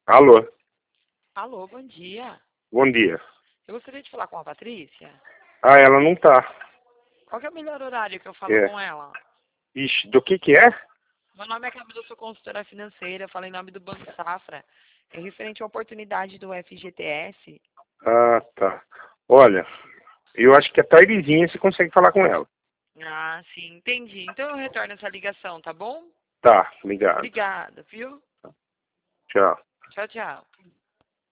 Alô, Alô, bom dia. bom dia. Eu gostaria de falar com a Patrícia. Ah, ela não tá. Qual que é o melhor horário que eu falo É. com ela? Ixi, do que é? Meu nome é Camila, eu sou consultora financeira, falo em nome do Banco Safra. É referente à oportunidade do FGTS. Ah, tá. Olha, eu acho que a Tairezinha você consegue falar com ela. Ah, sim, entendi. Então eu retorno essa ligação, tá bom? Tá, ligado. Obrigada, viu? Tchau. Tchau, tchau.